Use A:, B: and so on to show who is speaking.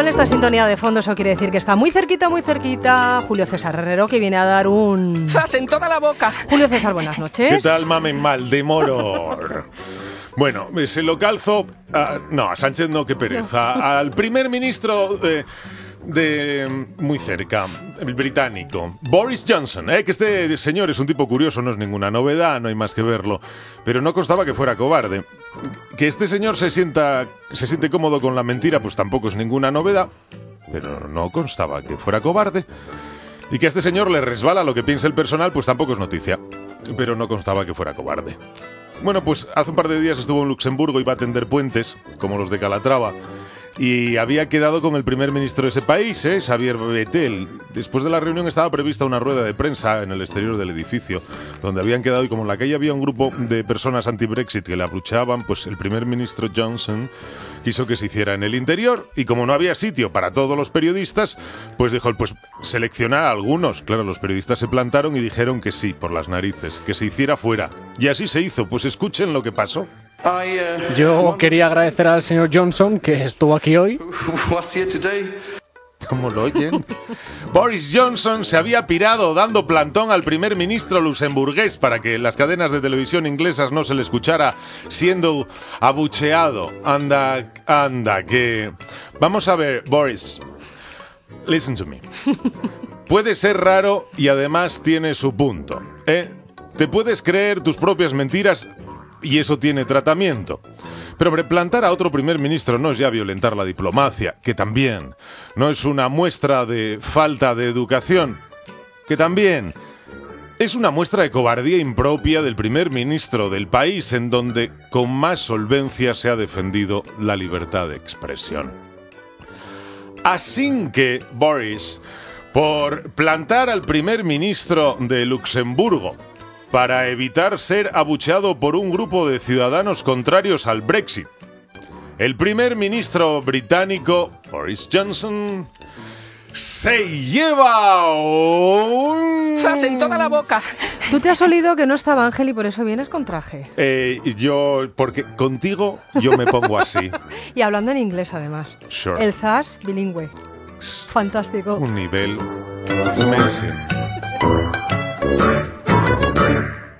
A: Con esta sintonía de fondo, eso quiere decir que está muy cerquita, Julio César Herrero, que viene a dar un...
B: ¡Zas en toda la boca!
A: Julio César, buenas noches.
C: ¿Qué tal, mamen mal de Moror? Bueno, se lo calzo... a Sánchez no, qué pereza. Al primer ministro de muy cerca, el británico, Boris Johnson, que este señor es un tipo curioso, no es ninguna novedad, no hay más que verlo, pero no constaba que fuera cobarde. Que este señor se siente cómodo con la mentira, pues tampoco es ninguna novedad, pero no constaba que fuera cobarde. Y que a este señor le resbala lo que piensa el personal, pues tampoco es noticia, pero no constaba que fuera cobarde. Bueno, pues hace un par de días estuvo en Luxemburgo, iba a tender puentes, como los de Calatrava, y había quedado con el primer ministro de ese país, Xavier Bettel. Después de la reunión estaba prevista una rueda de prensa en el exterior del edificio, donde habían quedado, y como en la calle había un grupo de personas anti-Brexit que le abucheaban, pues el primer ministro Johnson quiso que se hiciera en el interior, y como no había sitio para todos los periodistas, pues dijo, pues seleccionar a algunos. Claro, los periodistas se plantaron y dijeron que sí, por las narices, que se hiciera fuera. Y así se hizo, pues escuchen lo que pasó.
D: Yo quería agradecer al señor Johnson que estuvo aquí hoy.
C: ¿Cómo lo oyen? Boris Johnson se había pirado dando plantón al primer ministro luxemburgués para que las cadenas de televisión inglesas no se le escuchara siendo abucheado. Anda, que... Vamos a ver, Boris. Listen to me. Puede ser raro y además tiene su punto, Te puedes creer tus propias mentiras y eso tiene tratamiento. Pero hombre, plantar a otro primer ministro no es ya violentar la diplomacia, que también. No es una muestra de falta de educación, que también. Es una muestra de cobardía impropia del primer ministro del país en donde con más solvencia se ha defendido la libertad de expresión. Así que, Boris, por plantar al primer ministro de Luxemburgo para evitar ser abucheado por un grupo de ciudadanos contrarios al Brexit, el primer ministro británico, Boris Johnson, se lleva un...
B: ¡Zas en toda la boca!
A: Tú te has olido que no estaba Ángel y por eso vienes con traje.
C: Porque contigo yo me pongo así.
A: Y hablando en inglés, además.
C: Sure.
A: El zas bilingüe. Fantástico.
C: Un nivel... It's amazing.